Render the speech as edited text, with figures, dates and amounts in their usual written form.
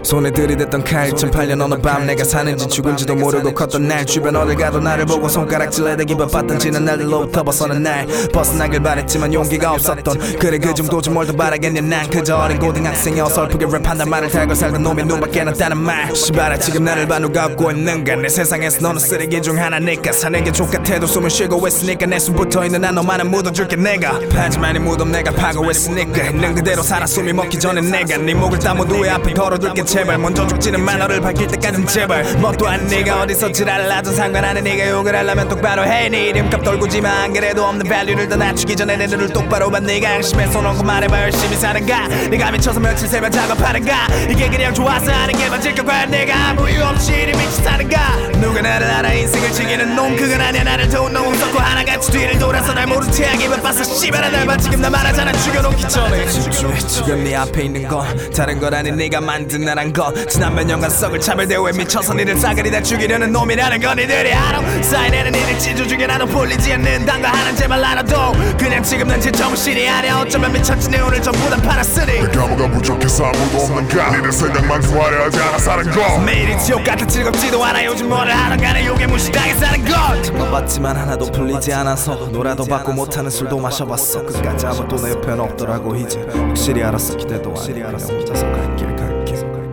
손에 들이댔던 칼 2008년 어느 밤 내가 사는지 죽은지도 모르고 컸던 날 주변 어딜 가도 나를 보고 손가락질 내대기 바빴던 지난 날들로부터 벗어난 날 벗어나길 바랬지만 용기가 없었던 그래 그 정도지 뭘 더 바라겠냐 난 그저 어린 고등학생이 어설프게 랩한단 말을 달고 살던 놈의 눈밖에 났다는 말 씨발아 지금 나를 봐 누가 웃고 있는가 내 세상에서 너는 쓰레기 중 하나니까 사는 게 족같아도 숨을 쉬고 있으니까 내 숨 붙어있는 한 너만은 묻어줄게 내가 하지만 이 무덤 내가 파고 있으니까 있는 그대로 살아 숨이 먹기 전에 내가 네 목을 따 모두의 앞에 걸어둘게 제발 먼저 죽지는 마 너를 밝힐 때까진 제발 뭣도 아닌 네가 어디서 지랄라도 상관하는 네가 욕을 하려면 똑바로 해 네 이름값 떨구지마 안 그래도 없는 밸류를 더 낮추기 전에 내 눈을 똑바로 봐 네가 양심에 손 얹고 말해봐 열심히 사는가 네가 미쳐서 며칠 새며 작업하는가 이게 그냥 좋아서 하는 게 맞을까 과연 내가 아무 이유 없이 이리 미치 사는가 누가 나를 알아 인생을 즐기는 놈 그건 아니야 나를 도운 놈 섞고 하나같이 뒤를 돌아서 날 모른 채 하기 바빠서 씨발아 날 봐 지금 나 말하잖아 죽여놓기 전에 지금 네 앞에 있는 건 다른 건 아닌 네가 만든 나란 것 지난 몇 년간 썩을 차별대우에 미쳐서 니를 싸그리다 죽이려는 놈이라는 건 니들이 알아 사인에는 니를 찢어주게 나도 풀리지 않는단 거 하나 제발 알아도 그냥 지금 난 제정신이 아니야 어쩌면 미쳤지 내 오늘 전부 다 팔았으니 내가 뭐가 부족해서 아무도 없는가 니들 생각만 좋아려 하지 않아 사는 거 매일이 지옥 같아 즐겁지도 않아 요즘 뭐를 하러 가네 욕에 무시당해 사는 것 참아봤지만 하나도 풀리지 않아서 노래도 받고 못하는 술도 마셔봤어 끝까지 아무도 내 옆엔 없더라고 이제 확실히 알았어 기대도 안 해 그냥 혼자서 갈 길 갈게